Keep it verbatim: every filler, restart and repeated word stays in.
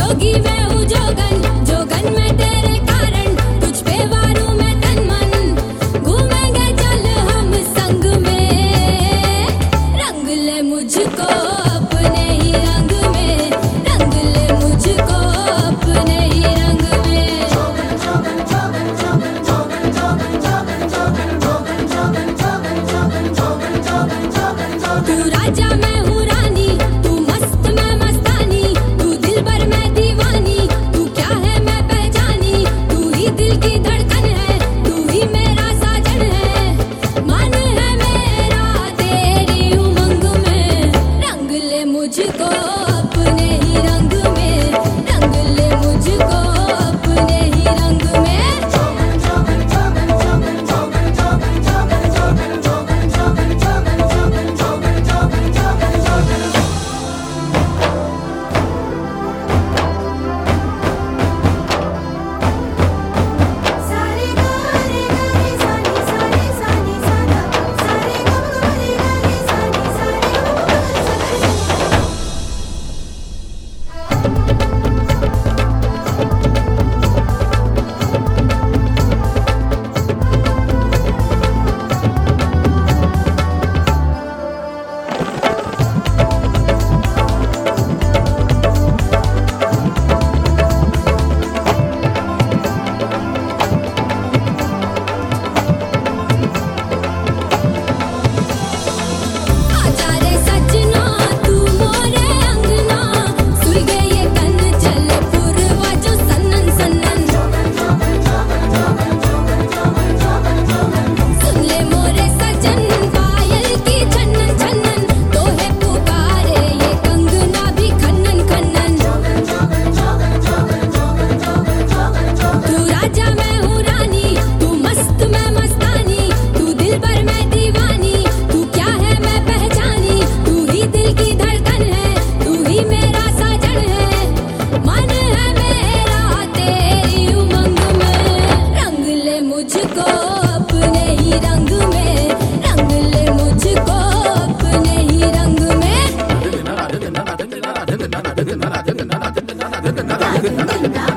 जोगी मैं हूँ जोगन, जोगन मैं तेरे कारण, तुझ पे वारूं मैं तन मन, घूमेंगे चल हम संग में, रंग ले मुझको अपने ही रंग में, रंग ले मुझको अपने ही रंग में। जोगन जोगन जोगन जोगन जोगन जोगन जोगन जोगन जोगन जोगन जोगन जोगन जोगन जोगन जोगन जोगन। तू राजा मैं हूँ रानी, तू मस्त मैं मस्तानी, तू दिलबर मैं दीवानी, तू क्या है मैं पहचानी, तू ही दिल की धड़कन है, तू ही मेरा साजन है, मन है मेरा तेरी उमंग में, रंग ले मुझको अपने ही रंग में, रंग ले मुझको अपने ही रंग में। जोगन जोगन जोगन जोगन जोगन जोगन जोगन जोगन जोगन जोगन जोगन जोगन जोगन जोगन जोगन जोगन। सारे गारे गारे सानी सारे सानी साना, सारे गारे गारे सानी सारे गारे आजा रे सजना तू मोरे अंगना, सुई गए ये कन चले पुरवा जो सनन सनन। सुन ले मोरे सजन पायल की छनन छनन, तो है पुकारे ये कंगना भी खनन खनन। तू राजा मैं हूँ रानी, तू मस्त मैं मस्तानी, तू दिलबर मैं दीवानी, तू क्या है मैं पहचानी, तू ही दिल की धड़कन है, तू ही मेरा साजन है, मन है मेरा तेरी उमंग में, रंग ले मुझको अपने ही रंग में, रंग ले मुझको अपने ही रंग में।